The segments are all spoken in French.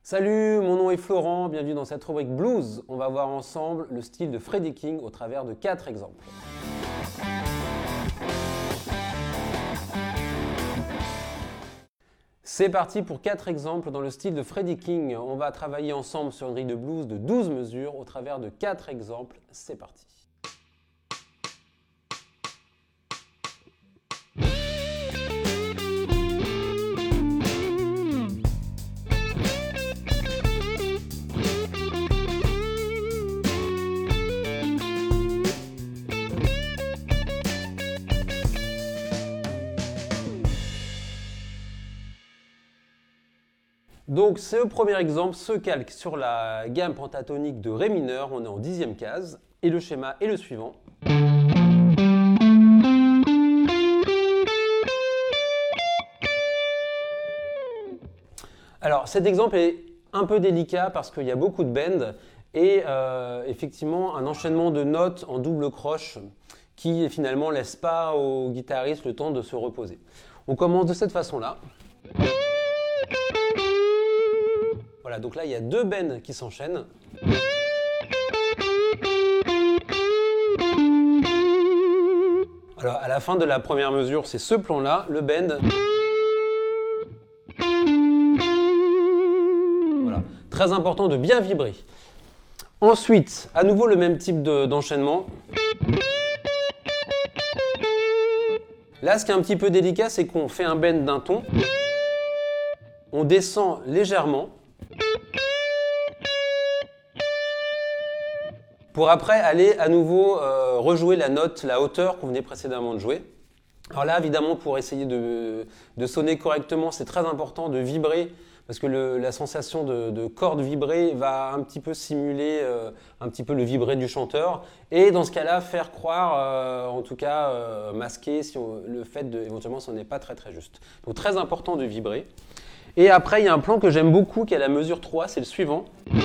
Salut, mon nom est Florent, bienvenue dans cette rubrique blues. On va voir ensemble le style de Freddie King au travers de 4 exemples. C'est parti pour 4 exemples dans le style de Freddie King. On va travailler ensemble sur une grille de blues de 12 mesures au travers de 4 exemples. C'est parti. Donc ce premier exemple se calque sur la gamme pentatonique de Ré mineur, on est en 10e case, et le schéma est le suivant. Alors cet exemple est un peu délicat parce qu'il y a beaucoup de bends et effectivement un enchaînement de notes en double croche qui finalement laisse pas au guitariste le temps de se reposer. On commence de cette façon-là. Voilà, donc là, il y a 2 bends qui s'enchaînent. Alors, à la fin de la première mesure, c'est ce plan-là, le bend. Voilà, très important de bien vibrer. Ensuite, à nouveau le même type d'enchaînement. Là, ce qui est un petit peu délicat, c'est qu'on fait un bend d'un ton. On descend légèrement. Pour après aller à nouveau rejouer la note, la hauteur qu'on venait précédemment de jouer. Alors là, évidemment, pour essayer de sonner correctement, c'est très important de vibrer, parce que la sensation de corde vibrée va un petit peu simuler un petit peu le vibrer du chanteur, et dans ce cas-là, faire croire, en tout cas masquer le fait éventuellement si on n'est pas très très juste. Donc très important de vibrer. Et après, il y a un plan que j'aime beaucoup, qui est à la mesure 3, c'est le suivant.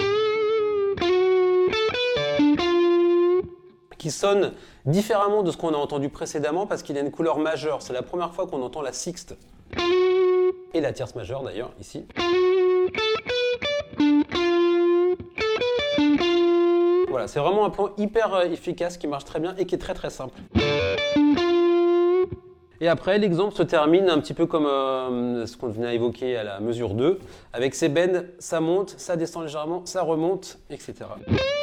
Qui sonne différemment de ce qu'on a entendu précédemment parce qu'il a une couleur majeure. C'est la première fois qu'on entend la sixte et la tierce majeure d'ailleurs, ici. Voilà, c'est vraiment un plan hyper efficace qui marche très bien et qui est très très simple. Et après, l'exemple se termine un petit peu comme ce qu'on venait à évoquer à la mesure 2. Avec ces bends, ça monte, ça descend légèrement, ça remonte, etc.